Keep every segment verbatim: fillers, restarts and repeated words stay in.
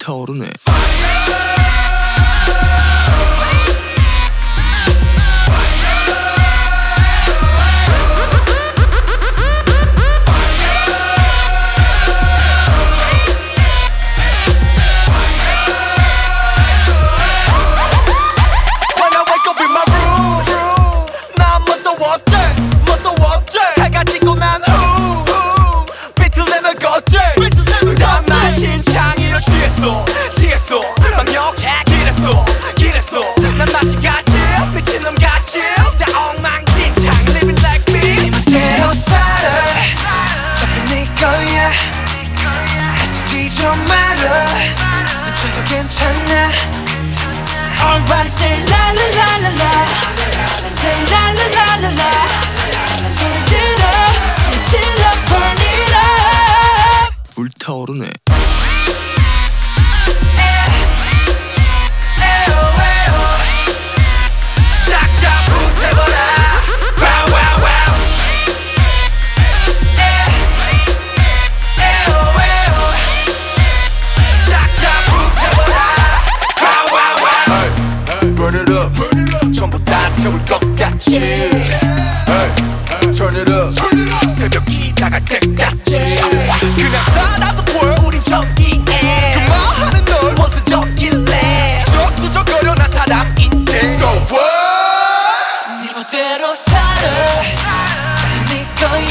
불타오르네. 취했어 막역해 길했어 길했어 난 맛이 같지 미친 놈 같지 다 엉망진창 living like me 네 멋대로 살아 자꾸 네 거야 애쓰지 좀 말아 난 죄도 괜찮아 Everybody say la la la la la say la la la la la 소리 들어 소리 질러 burn it up 불타오르네. Burn it up 전부 다 태울 것 같이 hey, Turn it up 새벽이 다갈 때까지 그냥 살아도 보여 우린 저기에 그만하는 널 원수적일래 수적수적거려 난 사람인데 So what 네 멋대로 살아 자꾸 네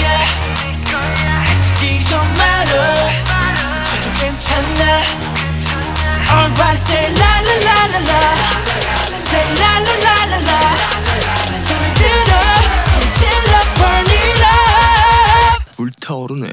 거야 애쓰지 좀 말아 죄도 괜찮아 Everybody say la la la la la Say la la la la la 소리 들어 소리 질러 burn it up 불타오르네.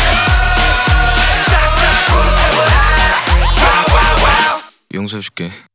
용서해줄게.